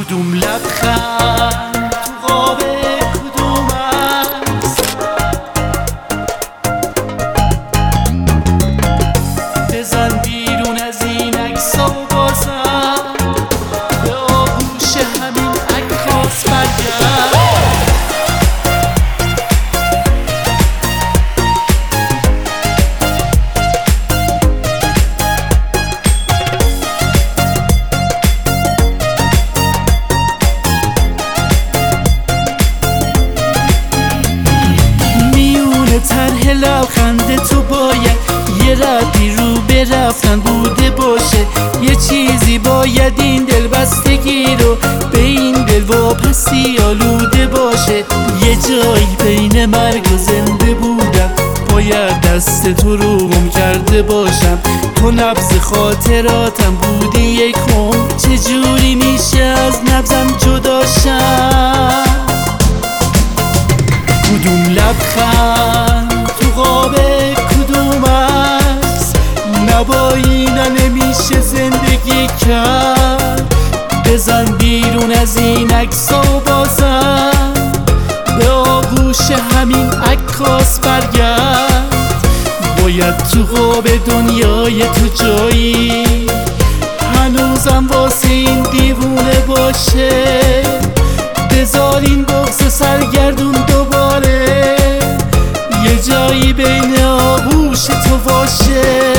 کدوم لبخند تو قاب کدوم است؟ بزن بیرون از این عکسا و بازم به آغوش همین عکاس برگرد. طرح لبخند تو باید یه ردی رو به رفتن بوده باشه، یه چیزی باید این دل بستگی رو به این دل واپسی آلوده باشه. یه جایی بین مرگ و زنده بودم، باید دست تو رو گم کرده باشم. تو نبض خاطراتم بودی یک عمر، چجوری میشه از نبضم جداشم؟ کدوم لبخند تو قاب کدوم است؟ با اینا نمیشه زندگی کرد. بزن بیرون از این عکسا و بازم به آغوش همین عکاس برگرد. باید تو قاب دنیای تو جایی هنوزم واسه این دیوونه باشه. بذار این بغض سرگردون دوباره یه جایی بین آغوش تو باشه.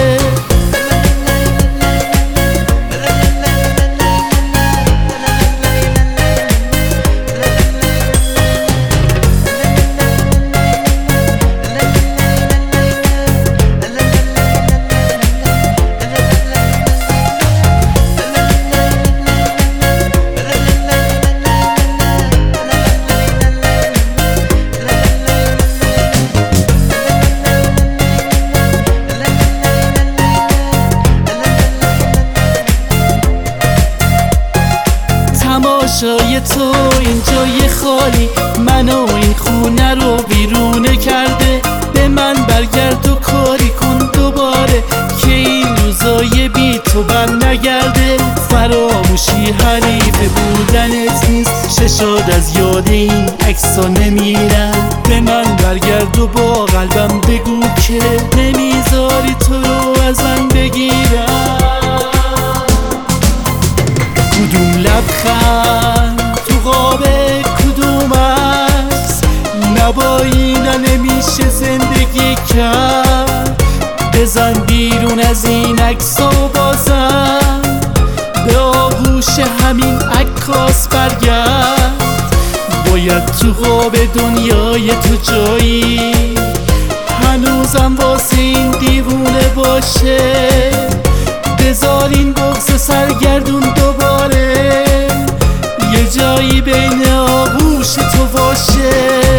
تماشای تو این جای خالی منو این خونه رو بیرونه کرده. به من برگرد و کاری کن دوباره که این روزای بی تو بر نگرده. فراموشی حریف بودنت نیست، ششاد از یاد این عکسا نمیرن. به من برگرد و با قلبم بگو که نمیذاری تو رو از من بگیرم. کدوم لبخند تو قاب کدوم است؟ با اینا نمیشه زندگی کرد. بزن بیرون از این عکسا و بازم به آغوش همین عکاس برگرد. باید تو قاب دنیای تو جایی هنوزم واسه این دیوونه باشه. بذار این بغض سرگردون دوباره یه جایی بین آغوش تو باشه.